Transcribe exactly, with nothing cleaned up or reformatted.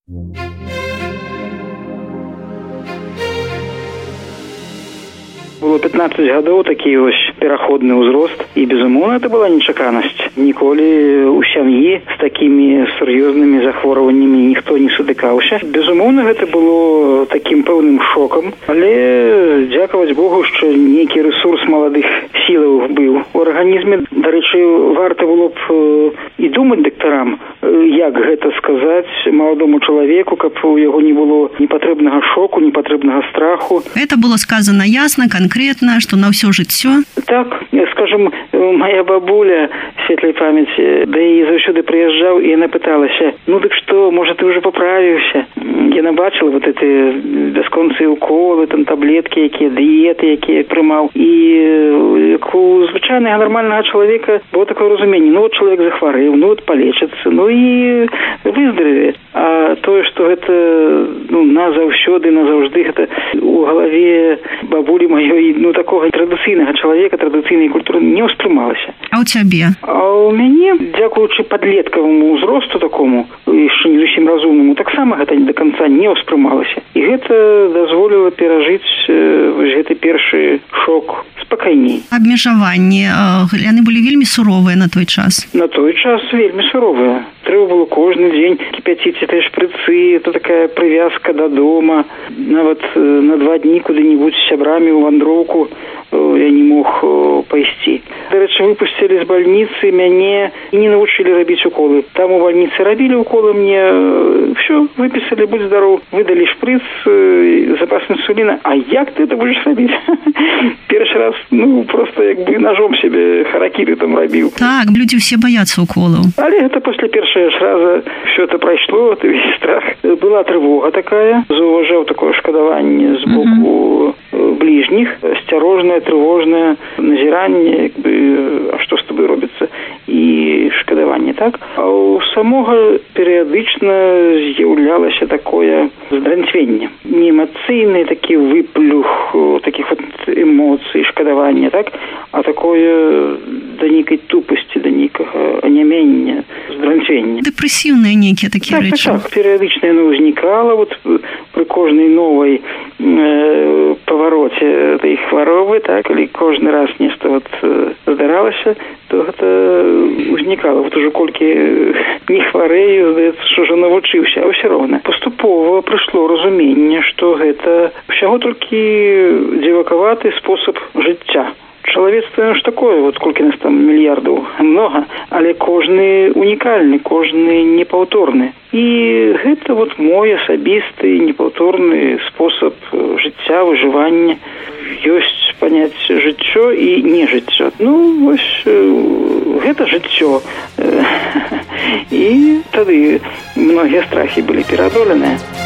Было пятнадцать гадоў, такі вось пераходны ўзрост, і, безумоўна, это была нечаканасць. Ніколі ў сям'і з такімі сур'ёзнымі захворваннямі ніхто не сутыкаўся. Безумоўна, гэта было такім пэўным шокам, але дзякаваць Богу, што нейкі рэсурс маладых сілаў быў у арганізме. Дарэчы, варта было б і думаць дактарам, як гэта сказаць маладому чалавеку, каб у яго не было непатрэбнага шоку, непатрэбнага страху. Это было сказано ясно, конкретно, что на все жыццё? Так, скажем, моя бабуля, светлай памяці, да і заўсёды прыязджаў, і яна пыталася: ну дык што, можа, ты ўжо паправіўся? Яна бачыла вот эти бясконцыя уколы, там таблеткі, якія дыеты, якія прымаў. І як у звычайнага нармальнага чалавека было такое разуменне: ну вот чалавек захварэў, ну вот палечыцца, ну і выздараве. А тое, што гэта, ну, назаўсёды, назаўжды, гэта у галаве бабулі маёй, ну, такога традыцыйнага чалавека, традыцыйнай культуры не ўспрымалася. А ў цябе? А ў мяне, дзякуючы падлеткаваму ўзросту такому, яшчэ не зусім разумнаму, таксама гэта не да канца не ўспрымалася. І гэта дазволіла перажыць э, вось гэты першы шок спакайней. Абмежаванні, э, яны былі вельмі суровыя на той час? На той час вельмі суровыя. Трэба было кожны дзень кіпяціць этой шпрыцы, это такая прывязка да дома. Нават э, на два дні куды-нибудь з сябрамі ў вандроўку я не мог пайсці. Дарэчы, выпусцілі з бальніцы мяне і не навучылі рабіць уколы. Там у бальніцы рабілі уколы, мне все, выпісалі, будь здаров, выдалі шпрыц, запас інсуліна. А як ты это будешь рабіць? Першы раз, ну, просто як бы ножом себе харакіры там рабіў. Так, людзі ўсе баяцца уколаў. Але гэта пасля першага ж раза все это прайшло, это весь страх. Была трывога такая, заўважаў такое шкадаванне з боку mm-hmm. бліжніх, асцярожнае, трывожнае назіранне, як бы, а што з тобой робіцца, і шкадаванне, так? А у самога перыядычна з'яўлялася такое здранцвенне. Не эмацыйны такі выплюх такіх вот эмоцый, шкадавання, так? А такое да нейкай тупасці, да нейкага анямення, здранцвення. Дэпрэсіўныя нейкія такія так, рэчы. Так, так, перыядычна яно ўзнікала вот пры кожнай новай э, павароце этой хваробы, так, калі кожны раз нешта вот здаралася, то гэта ўзнікала. Вот уже колькі не хварэю, здаецца, што ўжо навучыўся, а ўсё роўна. Паступова прыйшло разуменне, што гэта ўсяго толькі дзівакаваты спосаб жыцця. Чалавецтва ж такое, вот колькі нас там мільярдаў многа, але кожны унікальны, кожны непаўторны. І гэта вот мой асабісты непаўторны спосаб жыцця, выжывання. Ёсць паняцце жыццё і не жыццё. Ну, вось гэта жыццё. І тады многія страхі былі пераадоленыя.